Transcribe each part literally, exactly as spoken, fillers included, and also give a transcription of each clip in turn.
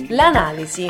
L'analisi.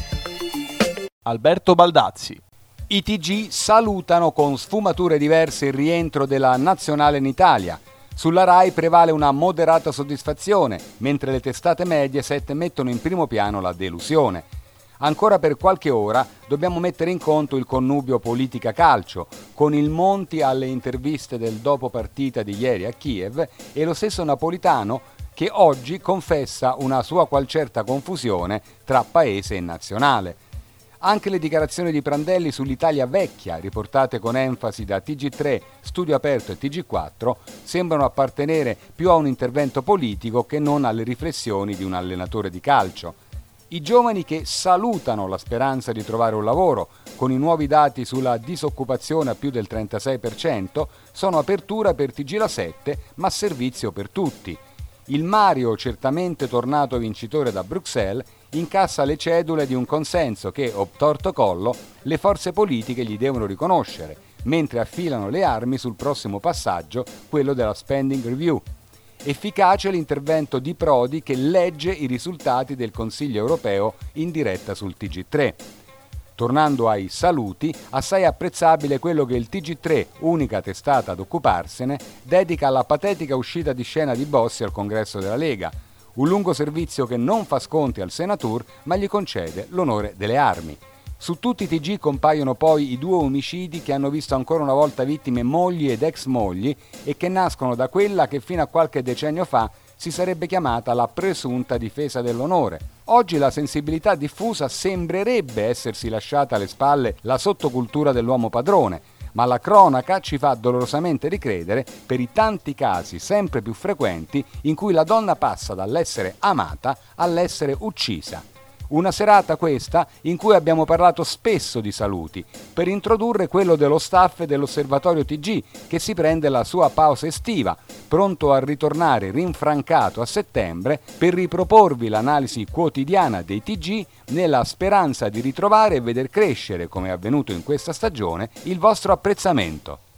Alberto Baldazzi. I T G salutano con sfumature diverse il rientro della nazionale in Italia. Sulla Rai prevale una moderata soddisfazione, mentre le testate Mediaset mettono in primo piano la delusione. Ancora per qualche ora dobbiamo mettere in conto il connubio politica-calcio, con il Monti alle interviste del dopo partita di ieri a Kiev e lo stesso Napolitano che oggi confessa una sua qual certa confusione tra paese e nazionale. Anche le dichiarazioni di Prandelli sull'Italia vecchia, riportate con enfasi da T G tre, Studio Aperto e T G quattro, sembrano appartenere più a un intervento politico che non alle riflessioni di un allenatore di calcio. I giovani che salutano la speranza di trovare un lavoro, con i nuovi dati sulla disoccupazione a più del trentasei per cento, sono apertura per T G La sette, ma servizio per tutti. Il Mario, certamente tornato vincitore da Bruxelles, incassa le cedule di un consenso che, obtorto collo, le forze politiche gli devono riconoscere, mentre affilano le armi sul prossimo passaggio, quello della spending review. Efficace l'intervento di Prodi che legge i risultati del Consiglio europeo in diretta sul T G tre. Tornando ai saluti, assai apprezzabile quello che il T G tre, unica testata ad occuparsene, dedica alla patetica uscita di scena di Bossi al congresso della Lega, un lungo servizio che non fa sconti al Senatur, ma gli concede l'onore delle armi. Su tutti i T G compaiono poi i due omicidi che hanno visto ancora una volta vittime mogli ed ex mogli e che nascono da quella che fino a qualche decennio fa si sarebbe chiamata la presunta difesa dell'onore. Oggi la sensibilità diffusa sembrerebbe essersi lasciata alle spalle la sottocultura dell'uomo padrone, ma la cronaca ci fa dolorosamente ricredere per i tanti casi sempre più frequenti in cui la donna passa dall'essere amata all'essere uccisa. Una serata questa in cui abbiamo parlato spesso di saluti, per introdurre quello dello staff dell'Osservatorio T G che si prende la sua pausa estiva, pronto a ritornare rinfrancato a settembre per riproporvi l'analisi quotidiana dei T G nella speranza di ritrovare e veder crescere, come è avvenuto in questa stagione, il vostro apprezzamento.